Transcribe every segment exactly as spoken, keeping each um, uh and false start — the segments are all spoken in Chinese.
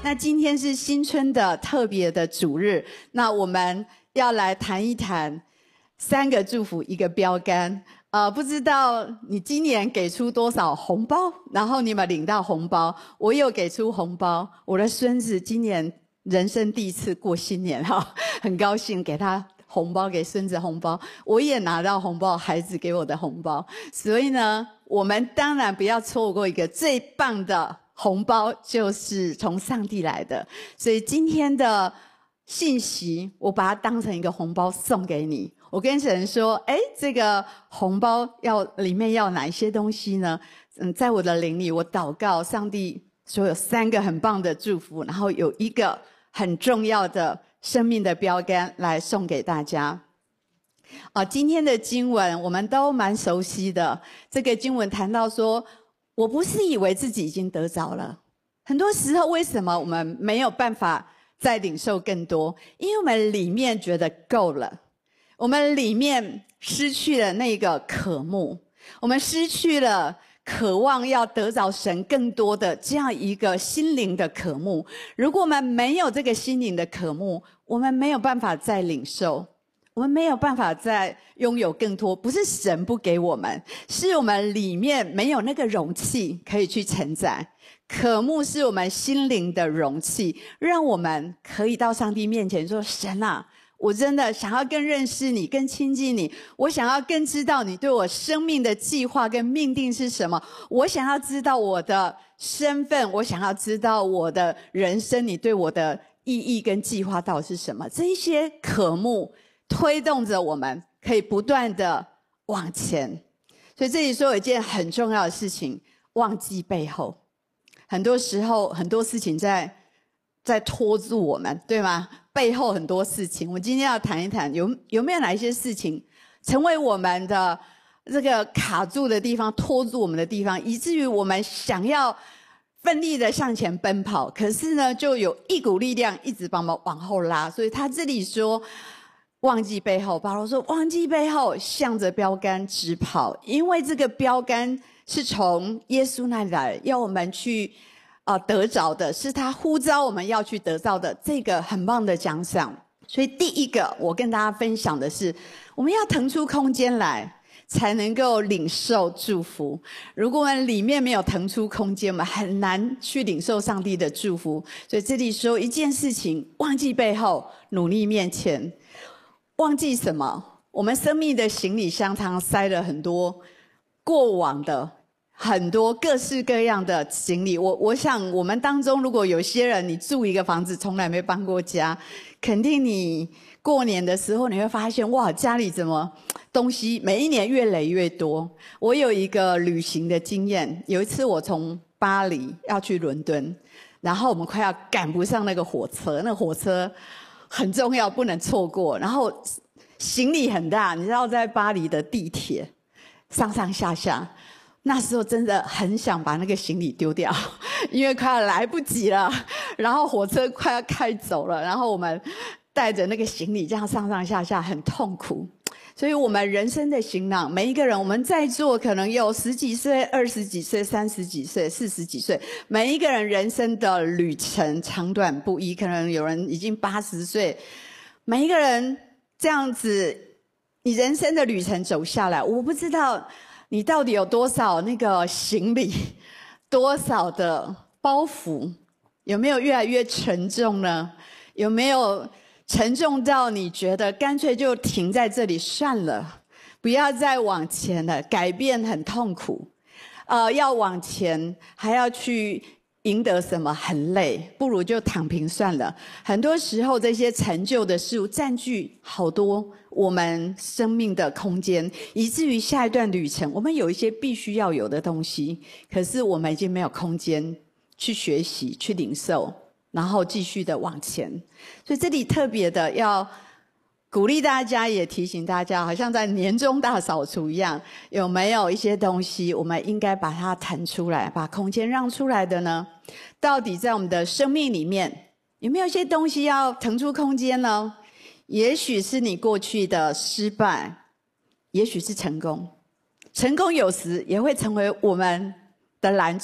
那今天是新春的特别的主日，那我们要来谈一谈三个祝福一个标杆。呃，不知道你今年给出多少红包，然后你有没有领到红包？我有给出红包，我的孙子今年人生第一次过新年哈，很高兴给他红包，给孙子红包，我也拿到红包，孩子给我的红包。所以呢，我们当然不要错过一个最棒的红包，就是从上帝来的。所以今天的信息，我把它当成一个红包送给你。我跟神说，哎，这个红包要里面要哪一些东西呢？嗯，在我的灵里，我祷告上帝说有三个很棒的祝福，然后有一个很重要的生命的标杆来送给大家。啊，今天的经文我们都蛮熟悉的。这个经文谈到说，我不是以为自己已经得着了。很多时候，为什么我们没有办法再领受更多？因为我们里面觉得够了。我们里面失去了那个渴慕，我们失去了渴望要得着神更多的这样一个心灵的渴慕。如果我们没有这个心灵的渴慕，我们没有办法再领受，我们没有办法再拥有更多。不是神不给我们，是我们里面没有那个容器可以去承载。渴慕是我们心灵的容器，让我们可以到上帝面前说，神啊，我真的想要更认识你，更亲近你，我想要更知道你对我生命的计划跟命定是什么，我想要知道我的身份，我想要知道我的人生你对我的意义跟计划到底是什么。这一些渴慕推动着我们可以不断的往前。所以这里说有一件很重要的事情，忘记背后。很多时候很多事情在在拖住我们，对吗？背后很多事情，我今天要谈一谈，有有没有哪一些事情成为我们的这个卡住的地方，拖住我们的地方，以至于我们想要奋力的向前奔跑，可是呢，就有一股力量一直把我们往后拉。所以他这里说，忘记背后，保罗说，忘记背后，向着标杆直跑，因为这个标杆是从耶稣那里来，要我们去呃，得着的是他呼召我们要去得到的这个很棒的奖赏。所以第一个我跟大家分享的是，我们要腾出空间来才能够领受祝福。如果我们里面没有腾出空间，我们很难去领受上帝的祝福。所以这里说一件事情，忘记背后，努力面前。忘记什么？我们生命的行李箱常塞了很多过往的很多各式各样的行李。我我想我们当中如果有些人你住一个房子从来没搬过家，肯定你过年的时候你会发现，哇，家里怎么东西每一年越累越多。我有一个旅行的经验，有一次我从巴黎要去伦敦，然后我们快要赶不上那个火车，那个火车很重要，不能错过，然后行李很大，你知道在巴黎的地铁上上下下，那时候真的很想把那个行李丢掉，因为快要来不及了，然后火车快要开走了，然后我们带着那个行李这样上上下下很痛苦。所以我们人生的行囊，每一个人，我们在座可能有十几岁、二十几岁、三十几岁、四十几岁，每一个人人生的旅程长短不一，可能有人已经八十岁，每一个人这样子，你人生的旅程走下来，我不知道你到底有多少那个行李，多少的包袱，有没有越来越沉重呢？有没有沉重到你觉得干脆就停在这里算了，不要再往前了，改变很痛苦，呃，要往前还要去赢得什么很累，不如就躺平算了。很多时候这些成就的事物占据好多我们生命的空间，以至于下一段旅程我们有一些必须要有的东西，可是我们已经没有空间去学习去领受，然后继续的往前。所以这里特别的要鼓励大家，也提醒大家，好像在年终大扫除一样，有没有一些东西我们应该把它腾出来，把空间让出来的呢？到底在我们的生命里面有没有一些东西要腾出空间呢？也许是你过去的失败，也许是成功。成功有时也会成为我们的拦阻，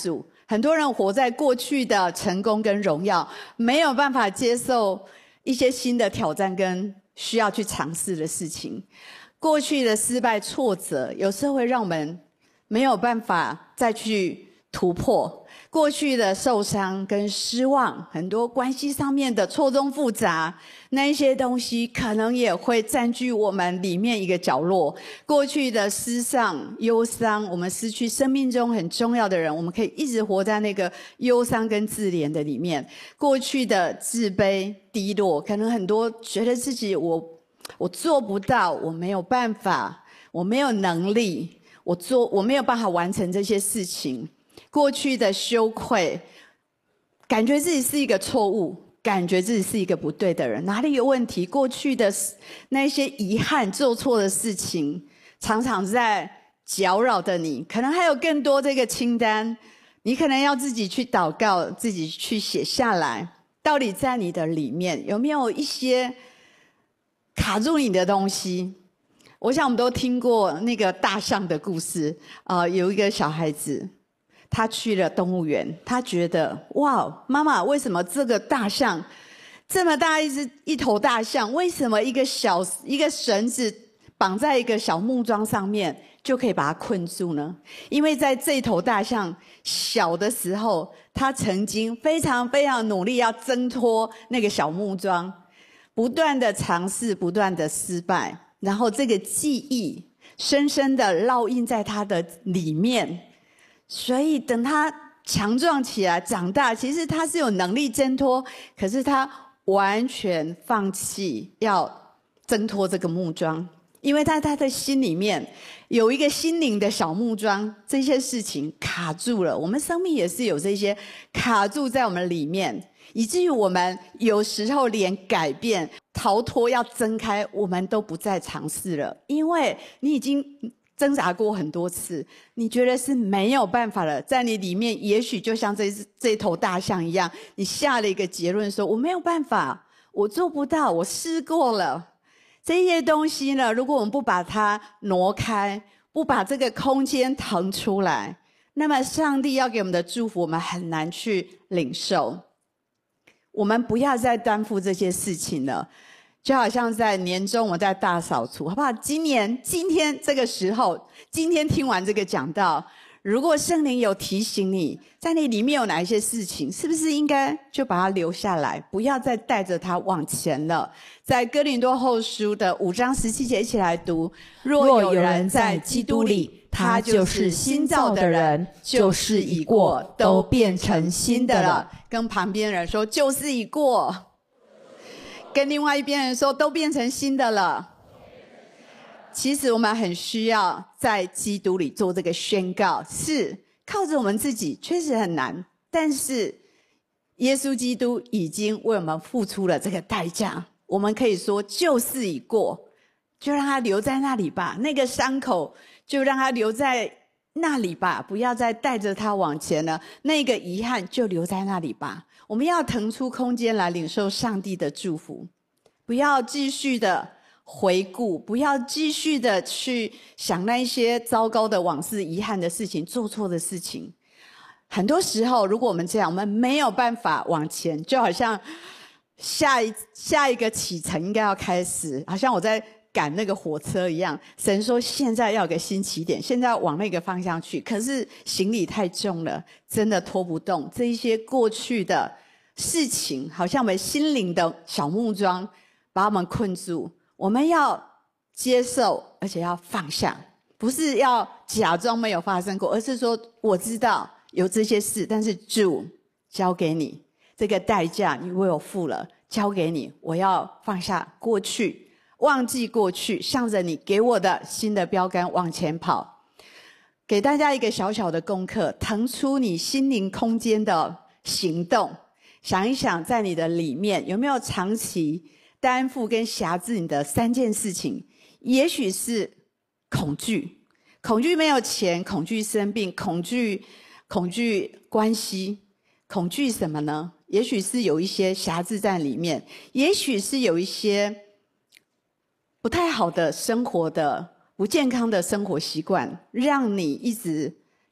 很多人活在过去的成功跟荣耀，没有办法接受一些新的挑战跟需要去尝试的事情。过去的失败挫折，有时候会让我们没有办法再去突破。过去的受伤跟失望，很多关系上面的错综复杂，那一些东西可能也会占据我们里面一个角落。过去的失丧、忧伤，我们失去生命中很重要的人，我们可以一直活在那个忧伤跟自怜的里面。过去的自卑、低落，可能很多觉得自己我我做不到，我没有办法，我没有能力，我做我没有办法完成这些事情。过去的羞愧，感觉自己是一个错误，感觉自己是一个不对的人，哪里有问题？过去的那些遗憾、做错的事情，常常在搅扰着你。可能还有更多这个清单，你可能要自己去祷告，自己去写下来。到底在你的里面有没有一些卡住你的东西？我想我们都听过那个大象的故事啊、呃，有一个小孩子。他去了动物园，他觉得哇，妈妈，为什么这个大象这么大一只一头大象，为什么一个小一个绳子绑在一个小木桩上面就可以把它困住呢？因为在这头大象小的时候，他曾经非常非常努力要挣脱那个小木桩，不断的尝试，不断的失败，然后这个记忆深深的烙印在他的里面。所以等他强壮起来长大，其实他是有能力挣脱，可是他完全放弃要挣脱这个木桩，因为在他的心里面有一个心灵的小木桩，这些事情卡住了。我们生命也是有这些卡住在我们里面，以至于我们有时候连改变、逃脱、要挣开，我们都不再尝试了，因为你已经挣扎过很多次，你觉得是没有办法了，在你里面也许就像这这头大象一样，你下了一个结论说我没有办法，我做不到，我试过了。这些东西呢，如果我们不把它挪开，不把这个空间腾出来，那么上帝要给我们的祝福我们很难去领受。我们不要再担负这些事情了，就好像在年终我们在大扫除，好不好？今年今天这个时候，今天听完这个讲道，如果圣灵有提醒你，在你里面有哪一些事情，是不是应该就把它留下来，不要再带着它往前了？在哥林多后书的五章十七节一起来读： 若有人在基督里，他就是新造的人，旧事已过，都变成新的了。 跟旁边人说，旧事已过。跟另外一边人说，都变成新的了。其实我们很需要在基督里做这个宣告，是靠着我们自己确实很难，但是耶稣基督已经为我们付出了这个代价。我们可以说旧事已过，就让它留在那里吧，那个伤口就让它留在那里吧，不要再带着它往前了，那个遗憾就留在那里吧。我们要腾出空间来领受上帝的祝福，不要继续的回顾，不要继续的去想那些糟糕的往事、遗憾的事情、做错的事情。很多时候如果我们这样，我们没有办法往前，就好像下一下一个启程应该要开始，好像我在赶那个火车一样，神说现在要有个新起点，现在要往那个方向去，可是行李太重了，真的拖不动。这一些过去的事情好像我们心灵的小木桩把我们困住，我们要接受而且要放下，不是要假装没有发生过，而是说我知道有这些事，但是主交给你，这个代价你为我付了，交给你，我要放下过去，忘记过去，向着你给我的新的标杆往前跑。给大家一个小小的功课，腾出你心灵空间的行动，想一想在你的里面有没有长期担负跟辖制你的三件事情。也许是恐惧，恐惧没有钱，恐惧生病，恐惧恐惧关系，恐惧什么呢？也许是有一些辖制在里面，也许是有一些不太好的生活的不健康的生活习惯，让你一直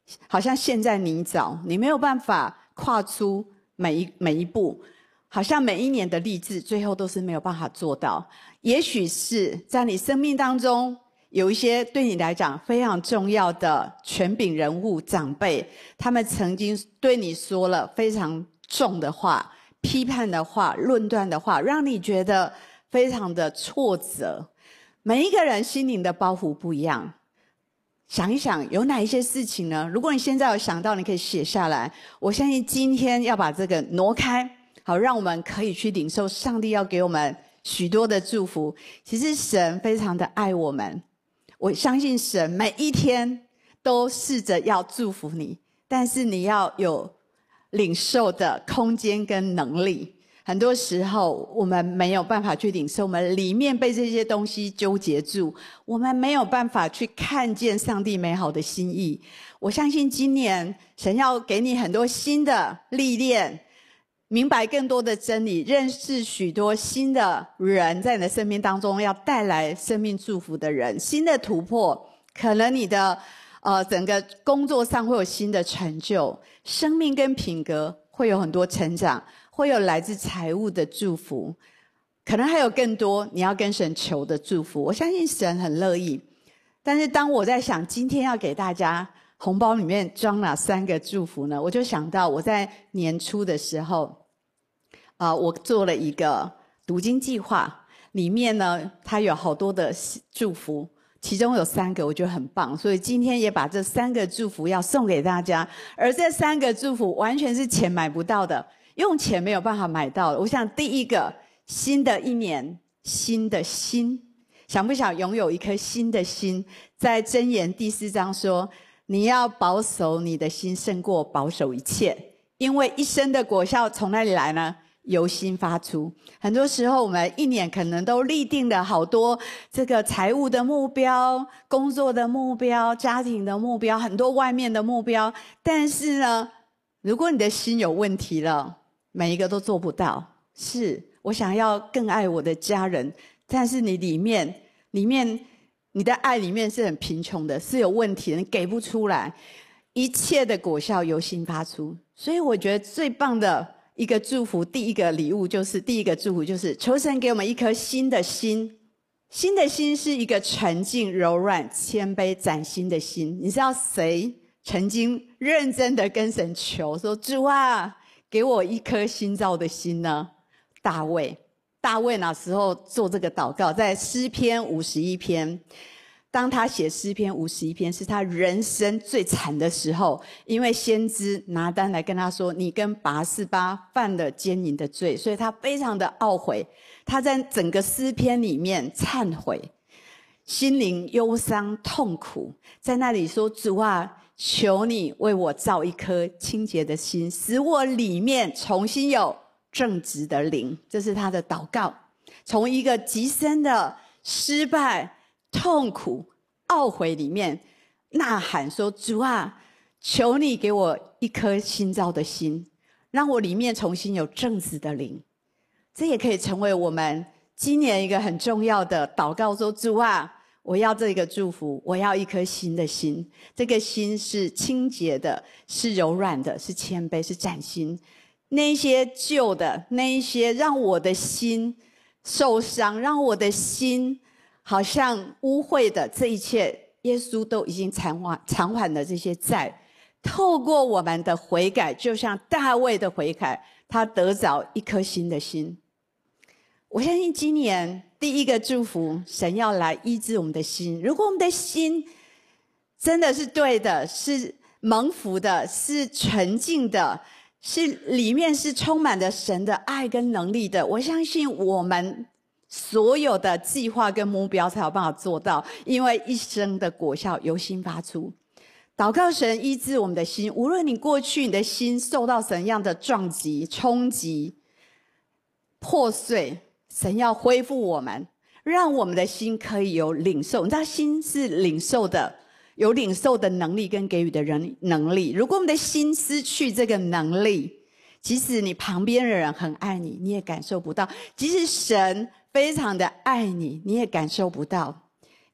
好像陷在泥沼，你没有办法跨出每一每一步，好像每一年的立志最后都是没有办法做到。也许是在你生命当中有一些对你来讲非常重要的权柄人物长辈，他们曾经对你说了非常重的话、批判的话、论断的话，让你觉得非常的挫折。每一个人心灵的包袱不一样，想一想有哪一些事情呢？如果你现在有想到，你可以写下来。我相信今天要把这个挪开，好，让我们可以去领受上帝要给我们许多的祝福。其实神非常的爱我们，我相信神每一天都试着要祝福你，但是你要有领受的空间跟能力。很多时候我们没有办法去领受，我们里面被这些东西纠结住，我们没有办法去看见上帝美好的心意。我相信今年神要给你很多新的历练，明白更多的真理，认识许多新的人在你的生命当中，要带来生命祝福的人，新的突破，可能你的呃整个工作上会有新的成就，生命跟品格会有很多成长，会有来自财务的祝福，可能还有更多你要跟神求的祝福。我相信神很乐意。但是当我在想今天要给大家红包里面装哪三个祝福呢，我就想到我在年初的时候啊、呃，我做了一个读经计划，里面呢它有好多的祝福，其中有三个我觉得很棒，所以今天也把这三个祝福要送给大家。而这三个祝福完全是钱买不到的，用钱没有办法买到的。我想第一个，新的一年新的心，想不想拥有一颗新的心？在箴言第四章说，你要保守你的心胜过保守一切，因为一生的果效从哪里来呢？由心发出。很多时候我们一年可能都立定了好多这个财务的目标、工作的目标、家庭的目标，很多外面的目标，但是呢，如果你的心有问题了，每一个都做不到。是我想要更爱我的家人，但是你里面里面你的爱里面是很贫穷的，是有问题的，你给不出来。一切的果效由心发出。所以我觉得最棒的一个祝福，第一个礼物就是第一个祝福就是求神给我们一颗新的心。新的心是一个纯净、柔软、谦卑、崭新的心。你知道谁曾经认真的跟神求说，主啊，给我一颗新造的心呢？大卫。大卫那时候做这个祷告，在诗篇五十一篇，当他写诗篇五十一篇，是他人生最惨的时候，因为先知拿单来跟他说，你跟拔示巴犯了奸淫的罪，所以他非常的懊悔。他在整个诗篇里面忏悔，心灵忧伤痛苦，在那里说，主啊，求你为我造一颗清洁的心，使我里面重新有正直的灵。这是他的祷告，从一个极深的失败、痛苦、懊悔里面呐喊说，主啊，求你给我一颗新造的心，让我里面重新有正直的灵。这也可以成为我们今年一个很重要的祷告，说，主啊，我要这个祝福，我要一颗新的心。这个心是清洁的，是柔软的，是谦卑，是崭新。那一些旧的，那一些让我的心受伤，让我的心好像污秽的，这一切耶稣都已经偿还偿还了这些债。透过我们的悔改，就像大卫的悔改，他得着一颗新的心。我相信今年第一个祝福，神要来医治我们的心。如果我们的心真的是对的，是蒙福的，是纯净的，是里面是充满着神的爱跟能力的，我相信我们所有的计划跟目标才有办法做到，因为一生的果效由心发出。祷告神医治我们的心，无论你过去你的心受到怎样的撞击、冲击、破碎，神要恢复我们，让我们的心可以有领受。你知道心是领受的，有领受的能力跟给予的人能力。如果我们的心失去这个能力，即使你旁边的人很爱你，你也感受不到；即使神非常的爱你，你也感受不到。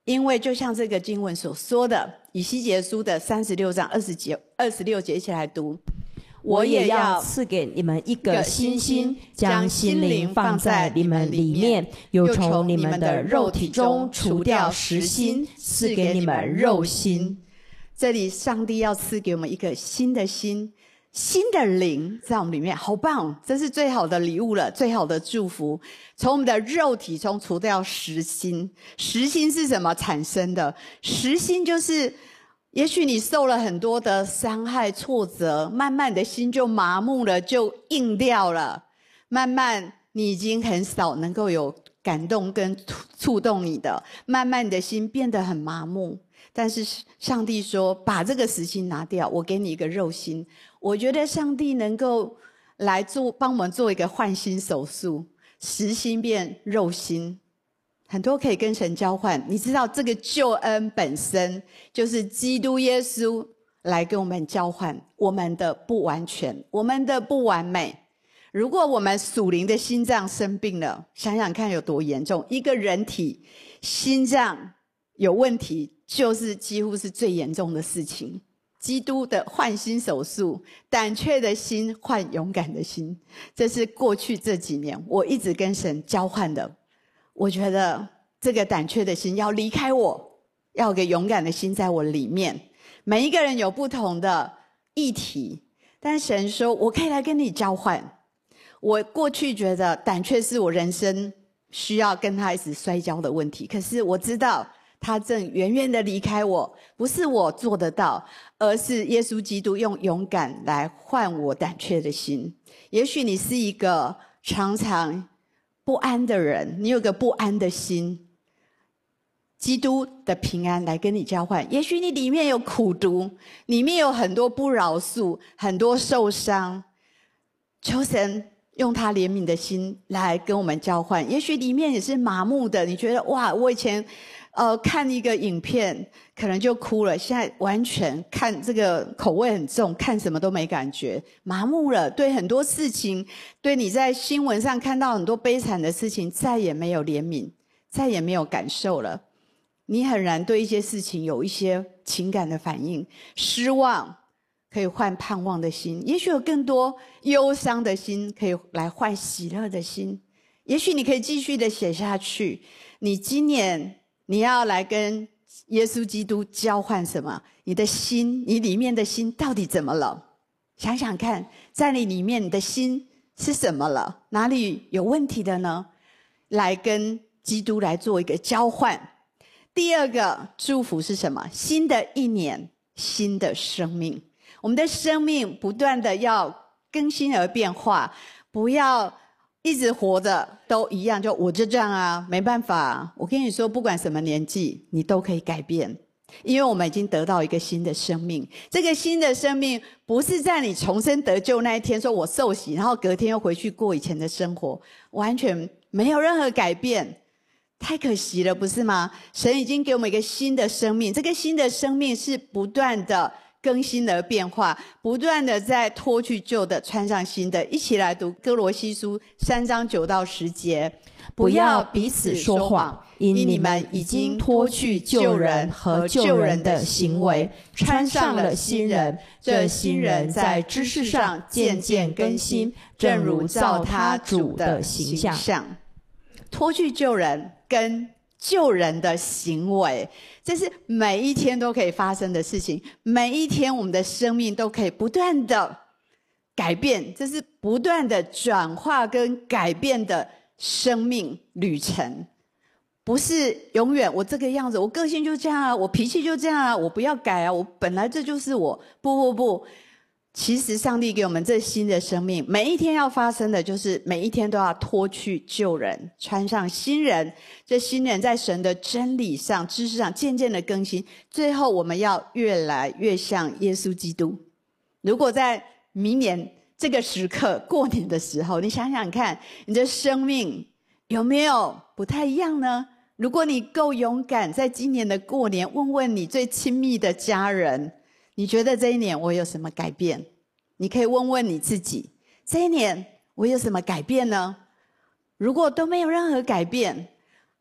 因为就像这个经文所说的，以西结书的三十六章二十节、二十六节一起来读。 我也要赐给你们一个新心，将心灵放在你们里面，又从你们的肉体中除掉实心，赐给你们肉心。 这里上帝要赐给我们一个新的心，新的灵在我们里面，好棒！这是最好的礼物了，最好的祝福。从我们的肉体中除掉实心，实心是什么产生的？实心就是也许你受了很多的伤害、挫折，慢慢的心就麻木了，就硬掉了。慢慢你已经很少能够有感动跟触动你的，慢慢你的心变得很麻木。但是上帝说，把这个实心拿掉，我给你一个肉心。我觉得上帝能够来做，帮我们做一个换心手术，实心变肉心。很多可以跟神交换，你知道这个救恩本身就是基督耶稣来跟我们交换我们的不完全，我们的不完美。如果我们属灵的心脏生病了，想想看有多严重。一个人体心脏有问题，就是几乎是最严重的事情。基督的换心手术，胆怯的心换勇敢的心，这是过去这几年我一直跟神交换的。我觉得这个胆怯的心要离开我，要有个勇敢的心在我里面。每一个人有不同的议题，但神说我可以来跟你交换。我过去觉得胆怯是我人生需要跟他一直摔跤的问题，可是我知道他正远远的离开我，不是我做得到，而是耶稣基督用勇敢来换我胆怯的心。也许你是一个常常不安的人，你有个不安的心，基督的平安来跟你交换。也许你里面有苦毒，里面有很多不饶恕，很多受伤，求神用他怜悯的心来跟我们交换。也许里面也是麻木的，你觉得哇，我以前呃看一个影片可能就哭了，现在完全看这个口味很重，看什么都没感觉，麻木了。对很多事情，对你在新闻上看到很多悲惨的事情，再也没有怜悯，再也没有感受了。你很难对一些事情有一些情感的反应。失望可以换盼望的心，也许有更多忧伤的心可以来换喜乐的心。也许你可以继续的写下去，你今年你要来跟耶稣基督交换什么？你的心，你里面的心到底怎么了？想想看，在你里面你的心是什么了？哪里有问题的呢？来跟基督来做一个交换。第二个祝福是什么？新的一年，新的生命。我们的生命不断的要更新而变化，不要一直活着都一样，就我就这样啊，没办法。我跟你说，不管什么年纪，你都可以改变，因为我们已经得到一个新的生命。这个新的生命不是在你重生得救那一天说我受洗，然后隔天又回去过以前的生活，完全没有任何改变。太可惜了，不是吗？神已经给我们一个新的生命，这个新的生命是不断的更新而变化，不断的在脱去旧的，穿上新的。一起来读哥罗西书三章九到十节。 不要彼此说谎，因你们已经脱去旧人和旧人的行为，穿上了新人。这新人在知识上渐渐更新，正如照他主的形象。 脱去旧人跟救人的行为，这是每一天都可以发生的事情。每一天我们的生命都可以不断的改变，这是不断的转化跟改变的生命旅程。不是永远我这个样子，我个性就这样啊，我脾气就这样啊，我不要改啊，我本来这就是我。不不不，其实上帝给我们这新的生命，每一天要发生的就是每一天都要脱去旧人，穿上新人。这新人在神的真理上、知识上渐渐的更新，最后我们要越来越像耶稣基督。如果在明年这个时刻过年的时候，你想想看，你的生命有没有不太一样呢？如果你够勇敢，在今年的过年问问你最亲密的家人，你觉得这一年我有什么改变？你可以问问你自己，这一年我有什么改变呢？如果都没有任何改变，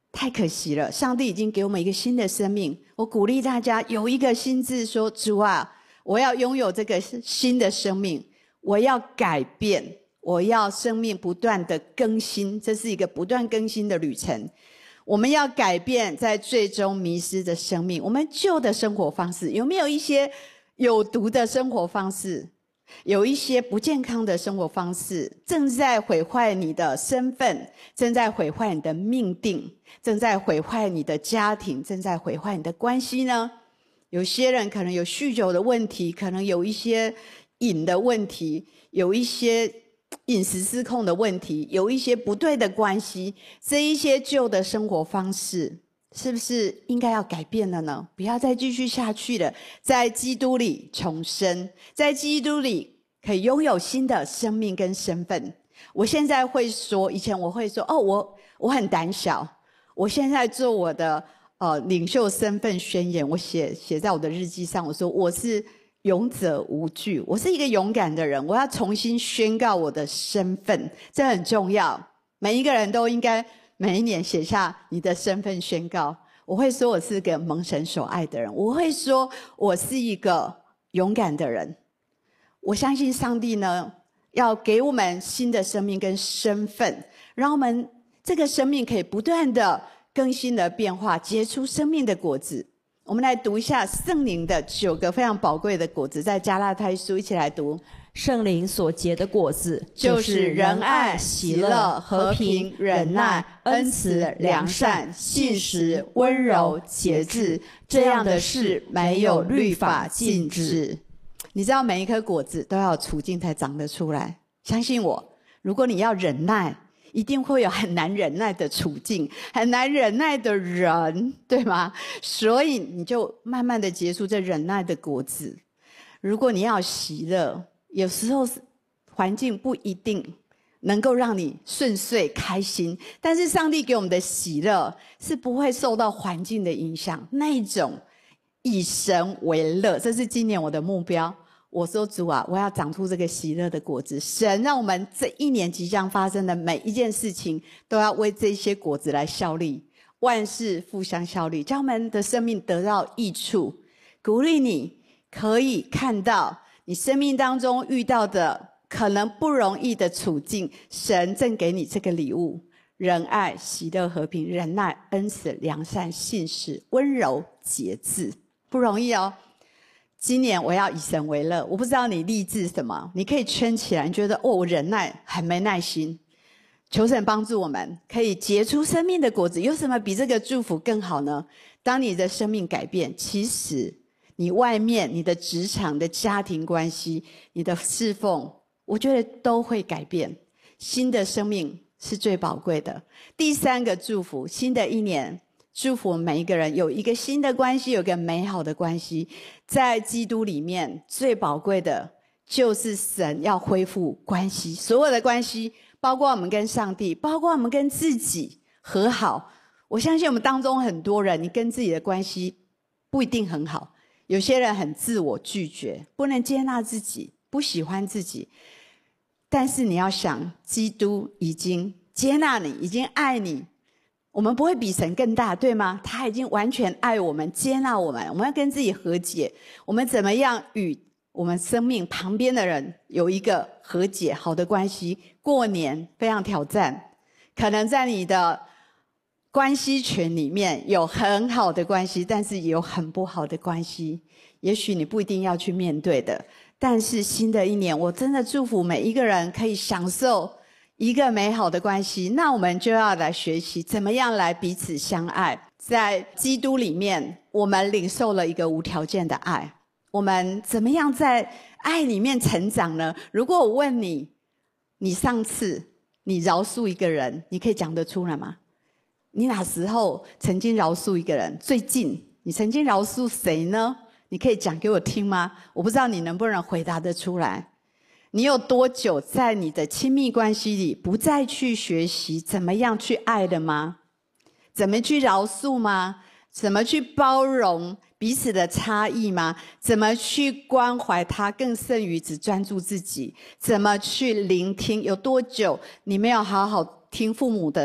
太可惜了，上帝已经给我们一个新的生命。我鼓励大家有一个心志说，主啊，我要拥有这个新的生命，我要改变，我要生命不断的更新，这是一个不断更新的旅程。我们要改变在最终迷失的生命，我们旧的生活方式有没有一些有毒的生活方式，有一些不健康的生活方式，正在毁坏你的身份，正在毁坏你的命定，正在毁坏你的家庭，正在毁坏你的关系呢？有些人可能有酗酒的问题，可能有一些瘾的问题，有一些饮食失控的问题，有一些不对的关系，这一些旧的生活方式是不是应该要改变了呢？不要再继续下去了，在基督里重生，在基督里可以拥有新的生命跟身份。我现在会说，以前我会说，哦，我我很胆小。我现在做我的呃领袖身份宣言，我写写在我的日记上，我说我是勇者无惧，我是一个勇敢的人，我要重新宣告我的身份，这很重要。每一个人都应该每一年写下你的身份宣告。我会说我是个蒙神所爱的人，我会说我是一个勇敢的人。我相信上帝呢，要给我们新的生命跟身份，让我们这个生命可以不断的更新的变化，结出生命的果子。我们来读一下圣灵的九个非常宝贵的果子，在加拉太书一起来读。 圣灵所结的果子， 就是仁爱、喜乐、和平、忍耐、恩慈、良善、信实、温柔、节制，这样的事没有律法禁止。你知道每一颗果子都要有处境才长得出来，相信我，如果你要忍耐，一定会有很难忍耐的处境，很难忍耐的人，对吗？所以你就慢慢的结出这忍耐的果子。如果你要喜乐，有时候环境不一定能够让你顺遂开心，但是上帝给我们的喜乐是不会受到环境的影响，那一种以神为乐，这是今年我的目标。我说主啊，我要长出这个喜乐的果子。神让我们这一年即将发生的每一件事情，都要为这些果子来效力，万事互相效力，叫我们的生命得到益处。鼓励你可以看到你生命当中遇到的可能不容易的处境，神正给你这个礼物：仁爱、喜乐、和平、忍耐、恩慈、良善、信实、温柔、节制。不容易哦。今年我要以神为乐，我不知道你立志什么，你可以圈起来，你觉得哦，我忍耐很没耐心，求神帮助我们可以结出生命的果子。有什么比这个祝福更好呢？当你的生命改变，其实你外面、你的职场、的家庭关系、你的侍奉，我觉得都会改变。新的生命是最宝贵的。第三个祝福，新的一年祝福我们每一个人有一个新的关系，有一个美好的关系。在基督里面最宝贵的就是神要恢复关系，所有的关系，包括我们跟上帝，包括我们跟自己和好。我相信我们当中很多人，你跟自己的关系不一定很好，有些人很自我拒绝，不能接纳自己，不喜欢自己。但是你要想，基督已经接纳你，已经爱你，我们不会比神更大，对吗？他已经完全爱我们，接纳我们。我们要跟自己和解，我们怎么样与我们生命旁边的人有一个和解好的关系？过年非常挑战，可能在你的关系群里面有很好的关系，但是也有很不好的关系，也许你不一定要去面对的。但是新的一年，我真的祝福每一个人可以享受一个美好的关系。那我们就要来学习怎么样来彼此相爱。在基督里面，我们领受了一个无条件的爱，我们怎么样在爱里面成长呢？如果我问你，你上次你饶恕一个人，你可以讲得出来吗？你哪时候曾经饶恕一个人？最近你曾经饶恕谁呢？你可以讲给我听吗？我不知道你能不能回答得出来。你有多久在你的亲密关系里不再去学习怎么样去爱的吗？怎么去饶恕吗？怎么去包容彼此的差异吗？怎么去关怀他更胜于只专注自己？怎么去聆听？有多久你没有好好听父母的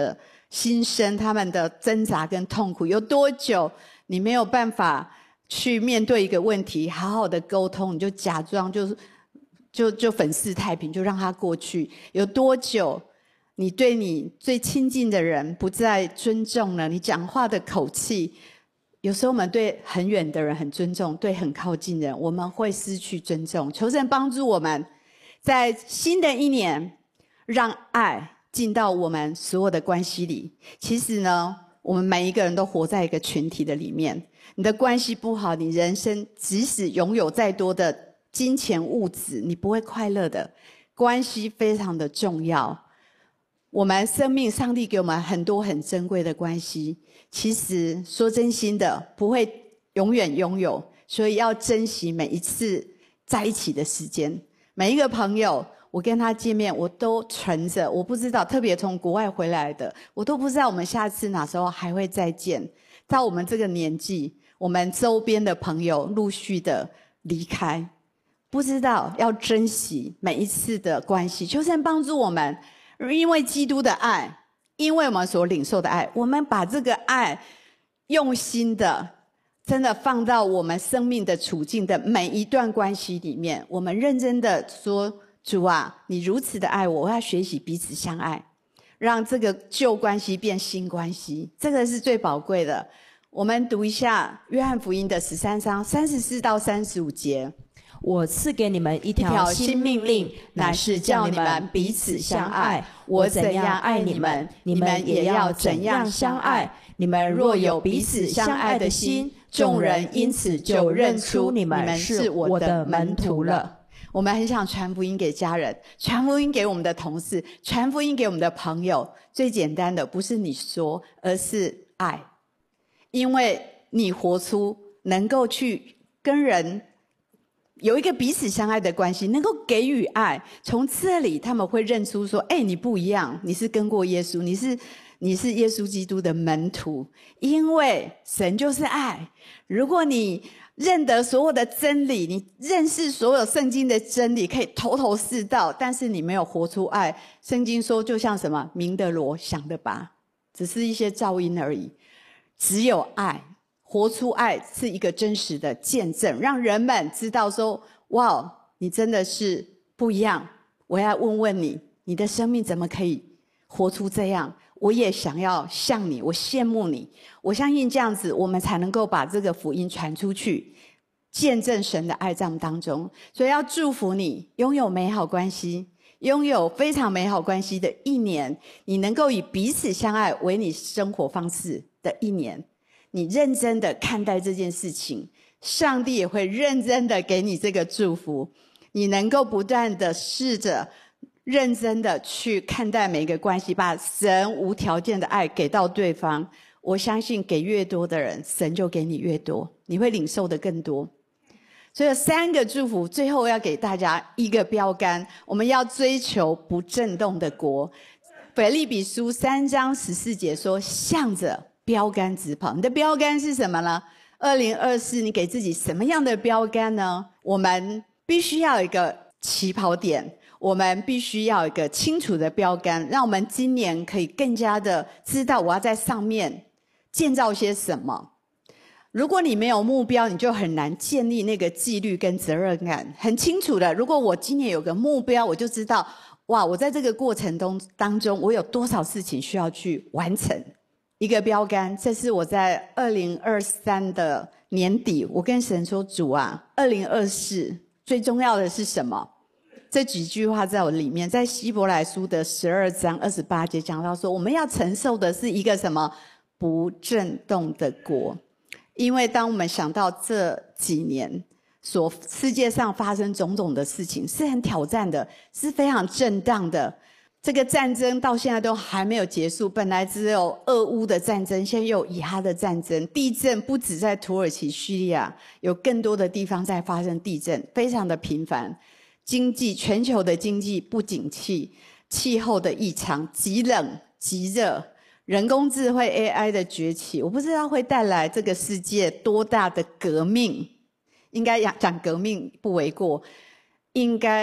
心声，他们的挣扎跟痛苦。有多久你没有办法去面对一个问题，好好的沟通，你就假装就是就就粉饰太平，就让它过去？有多久你对你最亲近的人不再尊重了？你讲话的口气，有时候我们对很远的人很尊重，对很靠近的人我们会失去尊重。求神帮助我们，在新的一年，让爱进到我们所有的关系里。其实呢，我们每一个人都活在一个群体的里面。你的关系不好，你人生即使拥有再多的金钱物质，你不会快乐的。关系非常的重要。我们生命，上帝给我们很多很珍贵的关系，其实说真心的，不会永远拥有，所以要珍惜每一次在一起的时间。每一个朋友，我跟他见面，我都存着，我不知道，特别从国外回来的，我都不知道我们下次哪时候还会再见。到我们这个年纪，我们周边的朋友陆续的离开，不知道要珍惜每一次的关系。求神帮助我们，因为基督的爱，因为我们所领受的爱，我们把这个爱用心的真的放到我们生命的处境的每一段关系里面。我们认真的说，主啊，你如此的爱我，我要学习彼此相爱，让这个旧关系变新关系，这个是最宝贵的。我们读一下约翰福音的十三章三十四到三十五节。 我赐给你们一条新命令，乃是叫你们彼此相爱。我怎样爱你们，你们也要怎样相爱。你们若有彼此相爱的心，众人因此就认出你们是我的门徒了。 我们很想传福音给家人，传福音给我们的同事，传福音给我们的朋友。最简单的不是你说，而是爱。因为你活出能够去跟人有一个彼此相爱的关系，能够给予爱，从这里他们会认出说，哎，你不一样，你是跟过耶稣，你是你是耶稣基督的门徒。因为神就是爱。如果你认得所有的真理，你认识所有圣经的真理，可以头头是道，但是你没有活出爱，圣经说就像什么明的罗想的拔，只是一些噪音而已。只有爱，活出爱是一个真实的见证，让人们知道说，哇，你真的是不一样。我要问问你，你的生命怎么可以活出这样？我也想要像你，我羡慕你。我相信这样子，我们才能够把这个福音传出去，见证神的爱在我们当中。所以要祝福你拥有美好关系，拥有非常美好关系的一年，你能够以彼此相爱为你生活方式的一年。你认真的看待这件事情，上帝也会认真的给你这个祝福。你能够不断的试着认真的去看待每一个关系，把神无条件的爱给到对方。我相信给越多的人，神就给你越多，你会领受的更多。所以三个祝福，最后要给大家一个标杆，我们要追求不震动的国。腓立比书三章十四节说，向着标杆直跑。你的标杆是什么呢？二零二四你给自己什么样的标杆呢？我们必须要有一个起跑点，我们必须要有一个清楚的标杆，让我们今年可以更加的知道我要在上面建造些什么。如果你没有目标，你就很难建立那个纪律跟责任感。很清楚的，如果我今年有个目标，我就知道，哇，我在这个过程中当中，我有多少事情需要去完成。一个标杆，这是我在二零二三的年底，我跟神说，主啊，二零二四最重要的是什么？这几句话在我里面，在希伯来书的十二章二十八节讲到说，我们要承受的是一个什么？不震动的国。因为当我们想到这几年所世界上发生种种的事情，是很挑战的，是非常震荡的。这个战争到现在都还没有结束，本来只有俄乌的战争，现在又有以哈的战争。地震不止在土耳其、叙利亚，有更多的地方在发生地震，非常的频繁。经济，全球的经济不景气，气候的异常，极冷、极热。人工智慧 A I 的崛起，我不知道会带来这个世界多大的革命，应该讲革命不为过，应该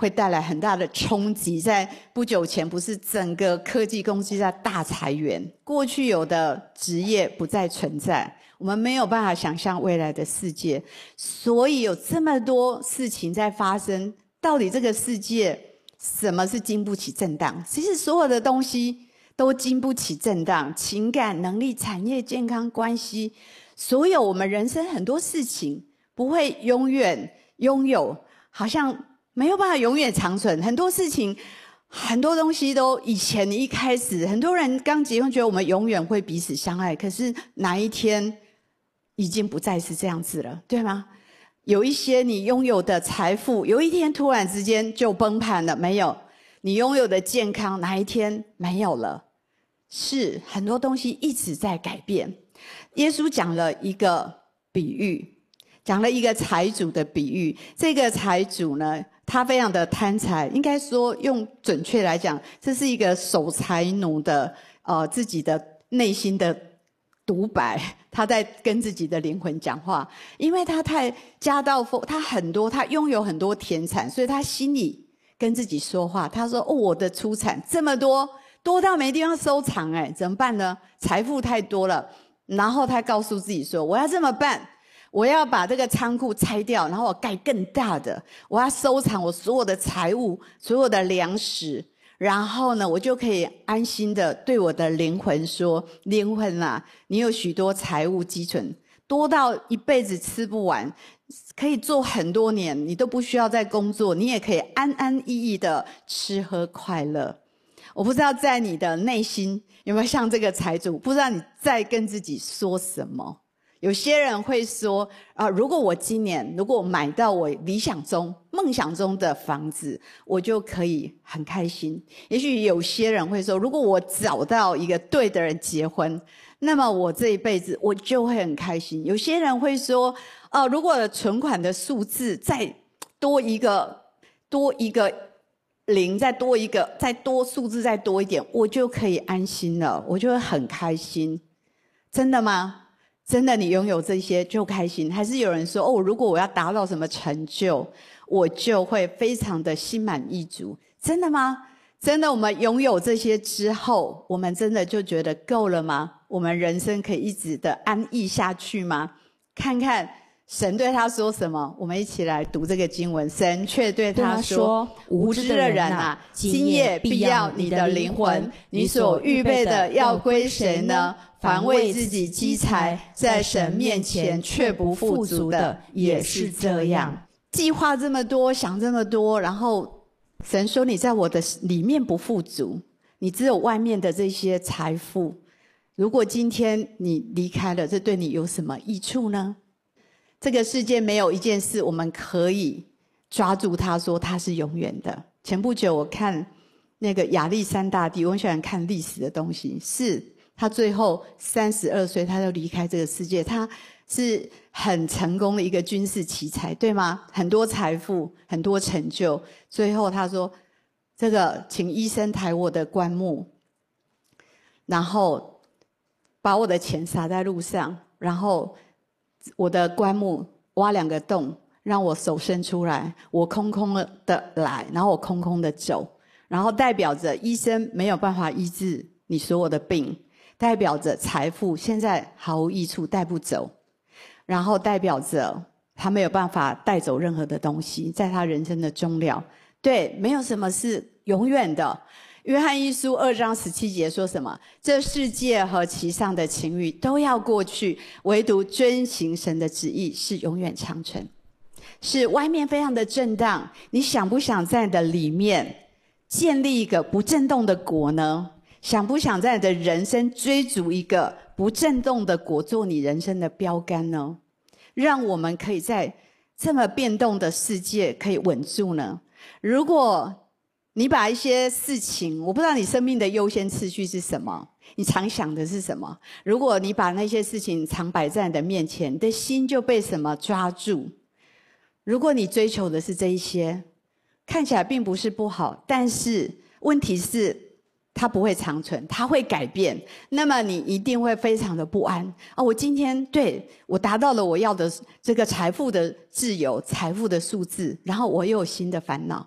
会带来很大的冲击。在不久前，不是整个科技公司在大裁员，过去有的职业不再存在，我们没有办法想象未来的世界。所以有这么多事情在发生，到底这个世界什么是经不起震荡？其实所有的东西都经不起震荡，情感、能力、产业、健康、关系，所有我们人生很多事情不会永远拥有，好像没有办法永远长存。很多事情，很多东西都以前你一开始，很多人刚结婚觉得我们永远会彼此相爱，可是哪一天已经不再是这样子了，对吗？有一些你拥有的财富，有一天突然之间就崩盘了，没有。你拥有的健康，哪一天没有了？是很多东西一直在改变。耶稣讲了一个比喻，讲了一个财主的比喻。这个财主呢，他非常的贪财，应该说用准确来讲，这是一个守财奴的呃自己的内心的独白，他在跟自己的灵魂讲话。因为他太家道丰，他很多，他拥有很多田产，所以他心里跟自己说话，他说：“哦，我的出产这么多，多到没地方收藏，哎，怎么办呢？财富太多了。”然后他告诉自己说：“我要这么办，我要把这个仓库拆掉，然后我盖更大的，我要收藏我所有的财物，所有的粮食，然后呢，我就可以安心的对我的灵魂说：灵魂啊，你有许多财物积存，多到一辈子吃不完。”可以做很多年，你都不需要再工作，你也可以安安逸逸的吃喝快乐。我不知道在你的内心有没有像这个财主，不知道你在跟自己说什么。有些人会说啊、呃，如果我今年如果我买到我理想中梦想中的房子，我就可以很开心。也许有些人会说，如果我找到一个对的人结婚，那么我这一辈子我就会很开心。有些人会说，哦，如果我的存款的数字再多一个多一个零，再多一个再多数字再多一点，我就可以安心了，我就会很开心。真的吗？真的你拥有这些就开心？还是有人说，哦，如果我要达到什么成就，我就会非常的心满意足？真的吗？真的我们拥有这些之后，我们真的就觉得够了吗？我们人生可以一直的安逸下去吗？看看神对他说什么，我们一起来读这个经文。神却对他说：无知的人啊，今夜必要你的灵魂，你所预备的要归谁呢？凡为自己积财，在神面前却不富足的，也是这样。计划这么多，想这么多，然后神说你在我的里面不富足，你只有外面的这些财富。如果今天你离开了，这对你有什么益处呢？这个世界没有一件事我们可以抓住它说它是永远的。前不久我看那个亚历山大帝，我很喜欢看历史的东西，是他最后三十二岁他就离开这个世界。他是很成功的一个军事奇才，对吗？很多财富，很多成就，最后他说，这个请医生抬我的棺木，然后把我的钱撒在路上，然后我的棺木挖两个洞，让我手伸出来，我空空的来，然后我空空的走，然后代表着医生没有办法医治你所有的病，代表着财富现在毫无益处，带不走，然后代表着他没有办法带走任何的东西，在他人生的终了。对，没有什么是永远的。约翰一书二章十七节说什么？这世界和其上的情欲都要过去，唯独遵行神的旨意是永远长存。是外面非常的震荡，你想不想在你的里面建立一个不震动的国呢？想不想在你的人生追逐一个不震动的国，做你人生的标杆呢？让我们可以在这么变动的世界可以稳住呢？如果你把一些事情，我不知道你生命的优先次序是什么，你常想的是什么？如果你把那些事情常摆在你的面前，你的心就被什么抓住？如果你追求的是这一些，看起来并不是不好，但是问题是它不会长存，它会改变，那么你一定会非常的不安啊！我今天对我达到了我要的这个财富的自由，财富的数字，然后我又有新的烦恼，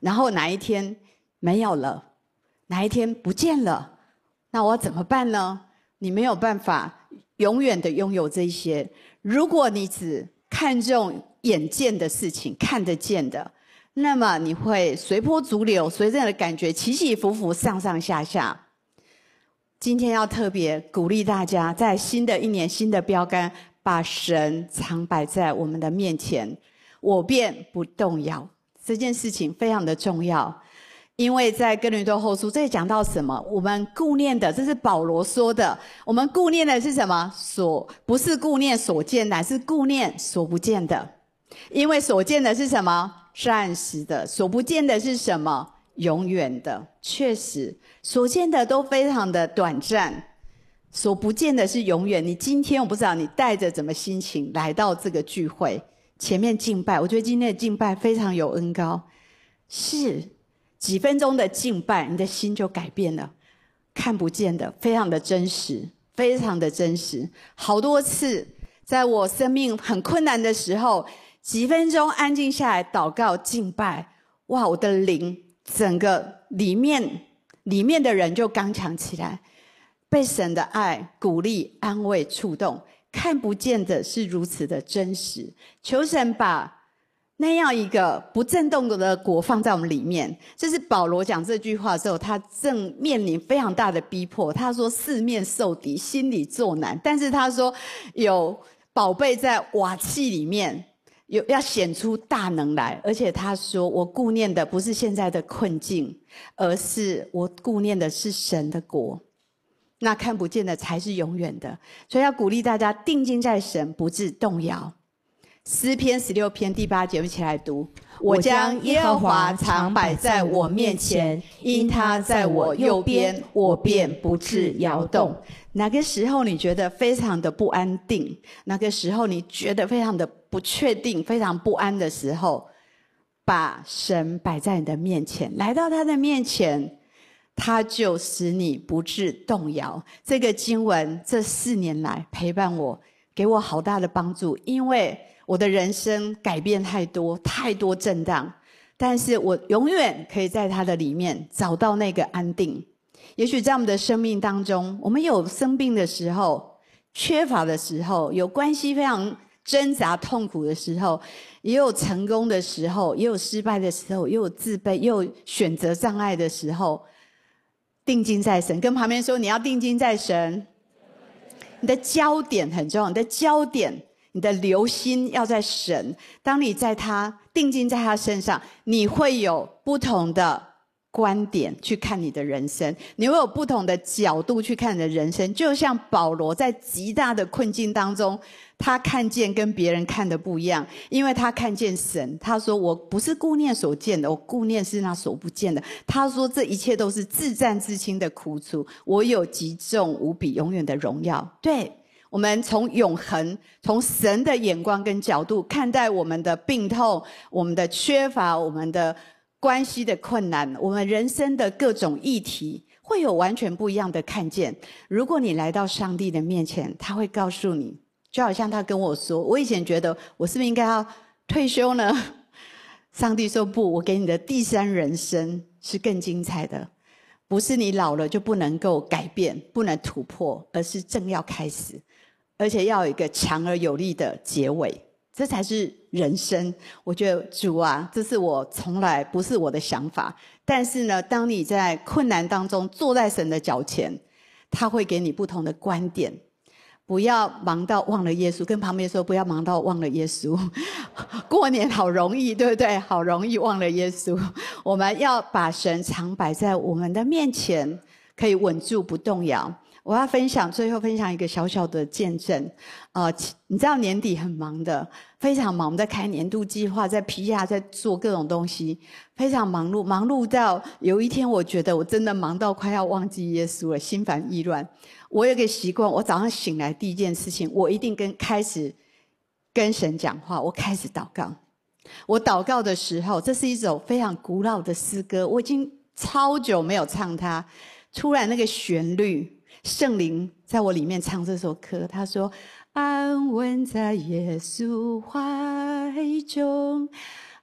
然后哪一天没有了，哪一天不见了，那我怎么办呢？你没有办法永远的拥有这些。如果你只看重眼见的事情，看得见的，那么你会随波逐流，随着你的感觉起起伏伏，上上下下。今天要特别鼓励大家，在新的一年新的标杆，把神常摆在我们的面前，我便不动摇。这件事情非常的重要，因为在哥林多后书这里讲到什么？我们顾念的，这是保罗说的，我们顾念的是什么？所不是顾念所见，乃是顾念所不见的。因为所见的是什么？暂时的。所不见的是什么？永远的。确实所见的都非常的短暂，所不见的是永远。你今天我不知道你带着怎么心情来到这个聚会前面敬拜，我觉得今天的敬拜非常有恩膏，是几分钟的敬拜你的心就改变了。看不见的非常的真实，非常的真实。好多次在我生命很困难的时候，几分钟安静下来祷告敬拜，哇，我的灵整个里面里面的人就刚强起来，被神的爱鼓励安慰触动。看不见的是如此的真实，求神把那样一个不震动的国放在我们里面。这是保罗讲这句话的时候，他正面临非常大的逼迫。他说四面受敌，心里作难，但是他说有宝贝在瓦器里面，有要显出大能来。而且他说我顾念的不是现在的困境，而是我顾念的是神的国，那看不见的才是永远的。所以要鼓励大家定睛在神，不致动摇。诗篇十六篇第八节，我们一起来读：我将耶和华常摆在我面前，因他在我右边，我便不致摇动。哪个时候你觉得非常的不安定，哪个时候你觉得非常的不确定，非常不安的时候，把神摆在你的面前，来到他的面前，他就使你不致动摇。这个经文这四年来陪伴我，给我好大的帮助。因为我的人生改变太多，太多震荡，但是我永远可以在他的里面找到那个安定。也许在我们的生命当中，我们有生病的时候，缺乏的时候，有关系非常挣扎痛苦的时候，也有成功的时候，也有失败的时候，也有自卑，也有选择障碍的时候。定睛在神，跟旁边说你要定睛在神。你的焦点很重要，你的焦点，你的留心要在神。当你在他定睛在他身上，你会有不同的观点去看你的人生，你会有不同的角度去看你的人生。就像保罗在极大的困境当中，他看见跟别人看的不一样，因为他看见神。他说我不是顾念所见的，我顾念是那所不见的。他说这一切都是自战自亲的苦楚，我有极重无比永远的荣耀。对，我们从永恒，从神的眼光跟角度看待我们的病痛，我们的缺乏，我们的关系的困难，我们人生的各种议题，会有完全不一样的看见。如果你来到上帝的面前，他会告诉你，就好像他跟我说，我以前觉得我是不是应该要退休呢？上帝说不，我给你的第三人生是更精彩的，不是你老了就不能够改变，不能突破，而是正要开始，而且要有一个强而有力的结尾。这才是人生。我觉得主啊，这是我从来不是我的想法，但是呢，当你在困难当中坐在神的脚前，他会给你不同的观点。不要忙到忘了耶稣，跟旁边说不要忙到忘了耶稣。过年好容易，对不对？好容易忘了耶稣。我们要把神常摆在我们的面前，可以稳住不动摇。我要分享，最后分享一个小小的见证。呃，你知道年底很忙的，非常忙，我们在开年度计划，在皮亚，在做各种东西，非常忙碌，忙碌到有一天，我觉得我真的忙到快要忘记耶稣了，心烦意乱。我有个习惯，我早上醒来第一件事情，我一定跟开始跟神讲话，我开始祷告。我祷告的时候，这是一首非常古老的诗歌，我已经超久没有唱它，突然那个旋律。圣灵在我里面唱这首歌，他说安稳在耶稣怀中，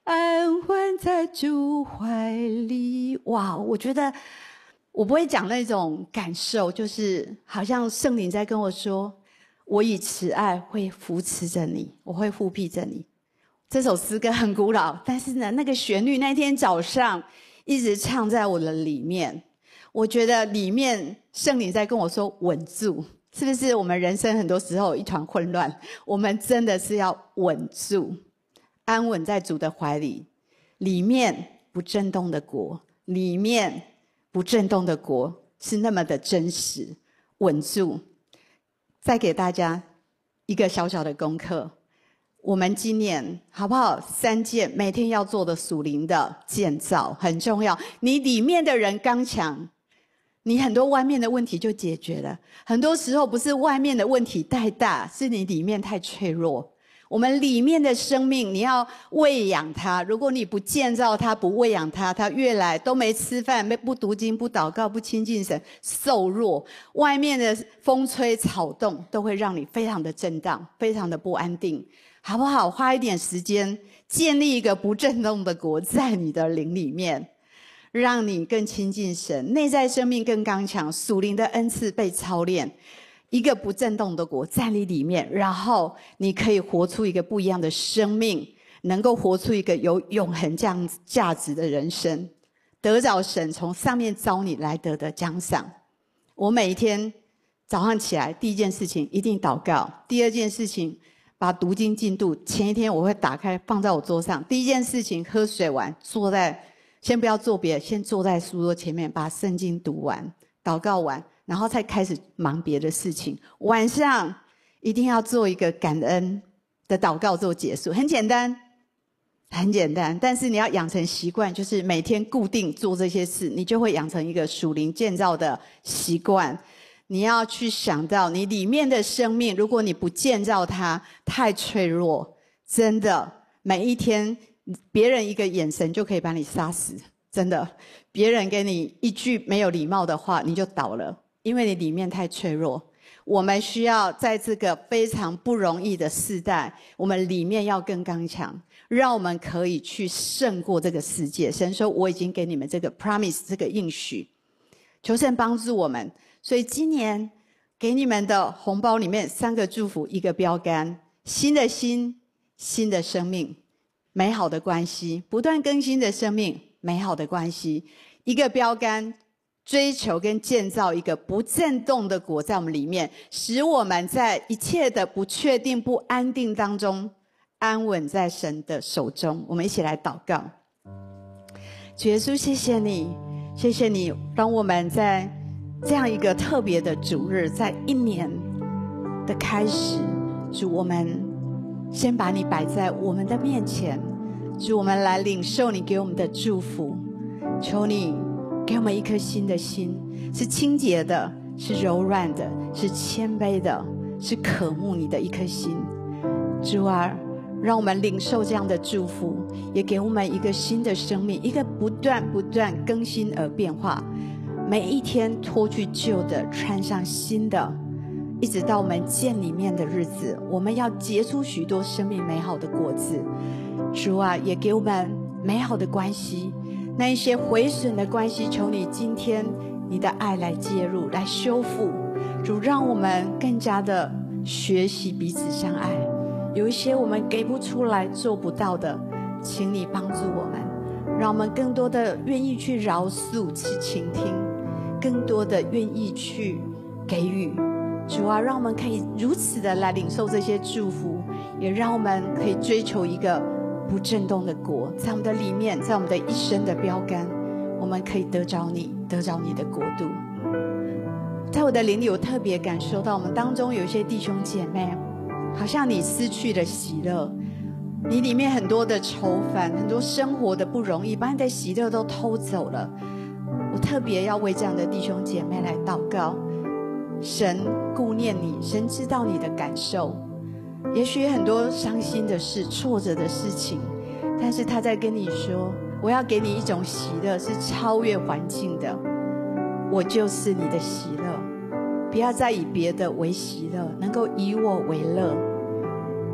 安稳在主怀里。哇，我觉得我不会讲那种感受，就是好像圣灵在跟我说，我以慈爱会扶持着你，我会护庇着你。这首诗歌很古老，但是呢，那个旋律那天早上一直唱在我的里面。我觉得里面圣灵在跟我说稳住，是不是我们人生很多时候一团混乱，我们真的是要稳住，安稳在主的怀里，里面不震动的国，里面不震动的国是那么的真实，稳住。再给大家一个小小的功课，我们今年好不好？三件每天要做的属灵的建造很重要。你里面的人刚强，你很多外面的问题就解决了。很多时候不是外面的问题太大，是你里面太脆弱。我们里面的生命，你要喂养它。如果你不建造它，不喂养它，它越来都没吃饭，不读经，不祷告，不亲近神，瘦弱。外面的风吹草动都会让你非常的震荡，非常的不安定，好不好？花一点时间建立一个不震动的国在你的灵里面，让你更亲近神，内在生命更刚强，属灵的恩赐被操练。一个不震动的国在你里面，然后你可以活出一个不一样的生命，能够活出一个有永恒这样价值的人生，得着神从上面招你来得的奖赏。我每一天早上起来第一件事情一定祷告，第二件事情把读经进度前一天我会打开放在我桌上，第一件事情喝水完坐在，先不要做别的，先坐在书桌前面把圣经读完祷告完，然后才开始忙别的事情。晚上一定要做一个感恩的祷告做结束，很简单很简单，但是你要养成习惯，就是每天固定做这些事，你就会养成一个属灵建造的习惯。你要去想到你里面的生命，如果你不建造它，太脆弱，真的每一天别人一个眼神就可以把你杀死，真的别人给你一句没有礼貌的话你就倒了，因为你里面太脆弱。我们需要在这个非常不容易的世代，我们里面要更刚强，让我们可以去胜过这个世界。神说我已经给你们这个 promise 这个应许，求神帮助我们。所以今年给你们的红包里面三个祝福，一个标杆，新的心，新的生命，美好的关系，不断更新的生命，美好的关系。一个标杆，追求跟建造一个不震动的国在我们里面，使我们在一切的不确定不安定当中安稳在神的手中。我们一起来祷告。主耶稣，谢谢你，谢谢你让我们在这样一个特别的主日，在一年的开始，主，我们先把你摆在我们的面前，主，我们来领受你给我们的祝福。求你给我们一颗新的心，是清洁的，是柔软的，是谦卑的，是渴慕你的一颗心。主啊，让我们领受这样的祝福，也给我们一个新的生命，一个不断不断更新而变化，每一天脱去旧的，穿上新的，一直到我们见里面的日子，我们要结出许多生命美好的果子。主啊，也给我们美好的关系，那一些毁损的关系，求你今天你的爱来介入，来修复。主，让我们更加的学习彼此相爱，有一些我们给不出来做不到的，请你帮助我们，让我们更多的愿意去饶恕，去倾听，更多的愿意去给予。主啊，让我们可以如此的来领受这些祝福，也让我们可以追求一个不震动的国，在我们的里面，在我们的一生的标杆，我们可以得着你，得着你的国度。在我的灵里，我特别感受到我们当中有一些弟兄姐妹，好像你失去了喜乐，你里面很多的愁烦，很多生活的不容易，把你的喜乐都偷走了。我特别要为这样的弟兄姐妹来祷告，神顾念你，神知道你的感受，也许很多伤心的事，挫折的事情，但是他在跟你说，我要给你一种喜乐，是超越环境的，我就是你的喜乐，不要再以别的为喜乐，能够以我为乐。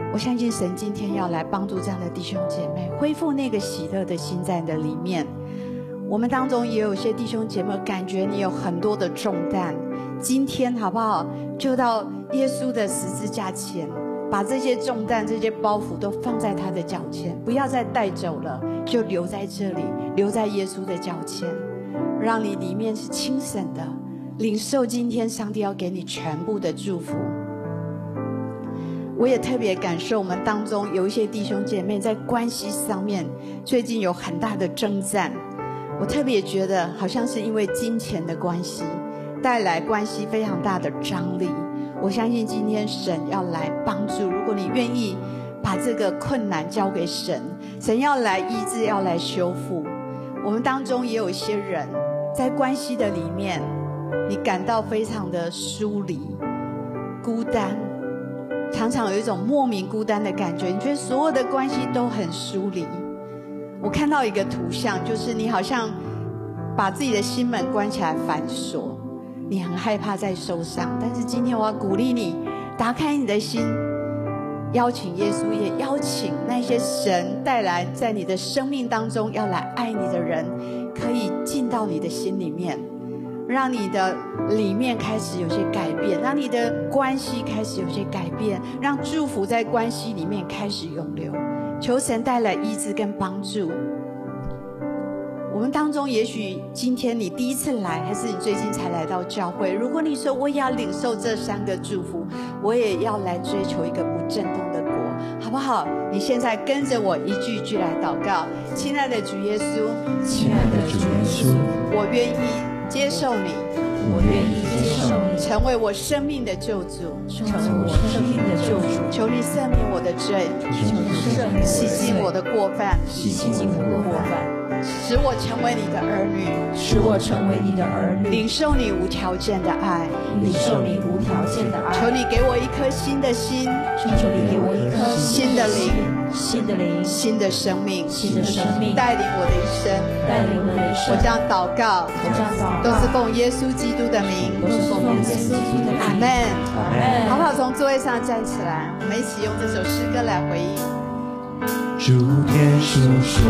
我相信神今天要来帮助这样的弟兄姐妹，恢复那个喜乐的心在你的里面。我们当中也有些弟兄姐妹，感觉你有很多的重担，今天好不好，就到耶稣的十字架前，把这些重担、这些包袱都放在他的脚前，不要再带走了，就留在这里，留在耶稣的脚前，让你里面是清省的，领受今天上帝要给你全部的祝福。我也特别感受我们当中有一些弟兄姐妹在关系上面最近有很大的征战，我特别觉得好像是因为金钱的关系带来关系非常大的张力。我相信今天神要来帮助，如果你愿意把这个困难交给神，神要来医治，要来修复。我们当中也有一些人在关系的里面，你感到非常的疏离、孤单，常常有一种莫名孤单的感觉，你觉得所有的关系都很疏离。我看到一个图像，就是你好像把自己的心门关起来反锁，你很害怕再受伤。但是今天我要鼓励你，打开你的心，邀请耶稣，也邀请那些神带来在你的生命当中要来爱你的人，可以进到你的心里面，让你的里面开始有些改变，让你的关系开始有些改变，让祝福在关系里面开始涌流。求神带来医治跟帮助。我们当中也许今天你第一次来，还是你最近才来到教会，如果你说我也要领受这三个祝福，我也要来追求一个不震动的国，好不好？你现在跟着我一句一句来祷告。亲爱的主耶稣， 亲爱的主耶稣， 我愿意接受你， 我愿意接受你， 成为我生命的救主， 成为我生命的救主。 求你赦免我的罪， 求你赦免洗净我的过犯， 洗净我的过犯， 使我成为你的儿女， 使我成为你的儿女， 领受你无条件的爱， 领受你无条件的爱。 求你给我一颗新的心， 求你给我一颗新的灵， 新的灵， 新的生命， 新的生命， 带领我的一生， 带领我的一生。 我这样祷告， 我这样祷告， 都是奉耶稣基督的名， 都是奉耶稣基督的名。 阿门。 阿门。 好不好？从座位上站起来，我们一起用这首诗歌来回应。 诸天述说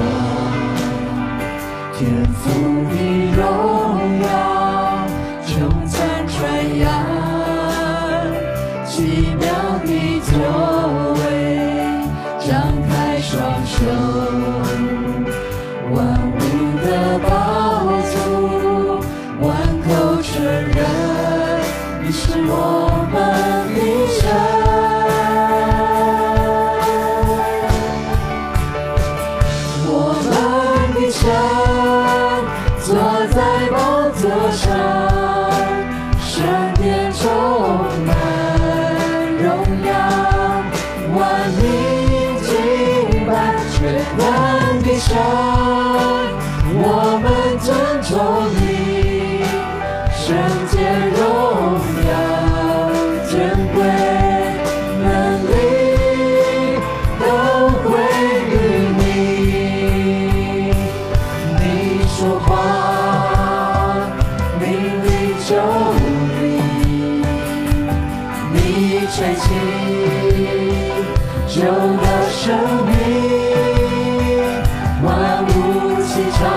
天父的荣耀，穹苍传扬奇妙的作为，张开双手，万物的宝珠，万口承认你是我们的神。神坐在宝座上，圣殿充满荣耀，万民敬拜全能的神，我们尊重你，圣洁荣耀珍贵能力都归于你。说话，命令就立，你吹气，就得生命，万物齐唱，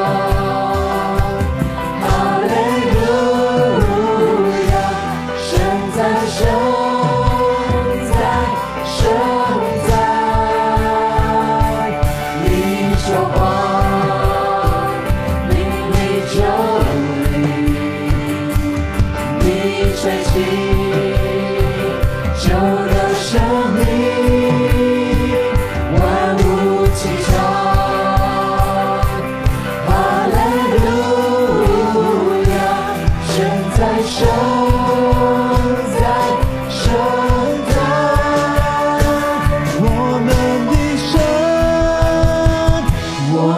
哈利路亚，神在，神在，神在，你说话。吹气，就得生命，万物齐唱，哈利路亚，神在，神在，神在，我们的神，我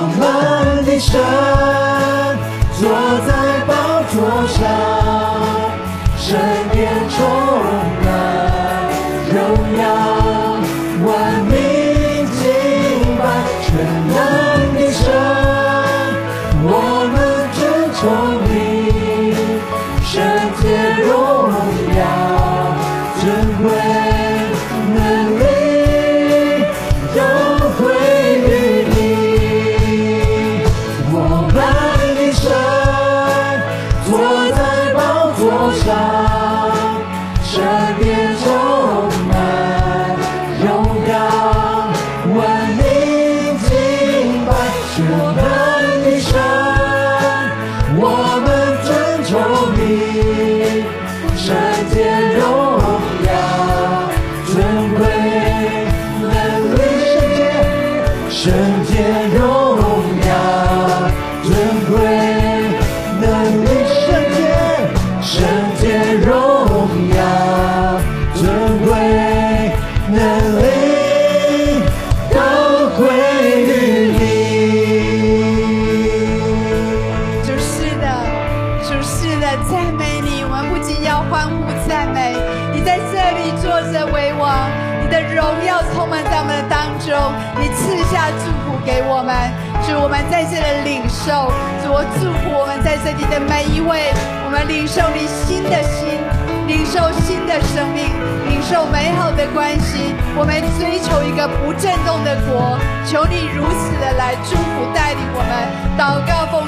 能的神，我们尊崇你，圣洁荣耀尊贵能力，圣洁荣耀尊贵能力，圣洁圣洁荣耀尊贵能力都归于你。 主是的，主是的，赞美你！我们不仅要欢呼赞美，你在这里坐着为王，你的荣耀充满在我们的当中，你赐下祝福给我们。主，我们在这里领受，主，我祝福我们在这里的每一位，我们领受你新的心，领受新的生命，领受美好的关系。我们追求一个不震动的国，求你如此的来祝福带领我们。祷告奉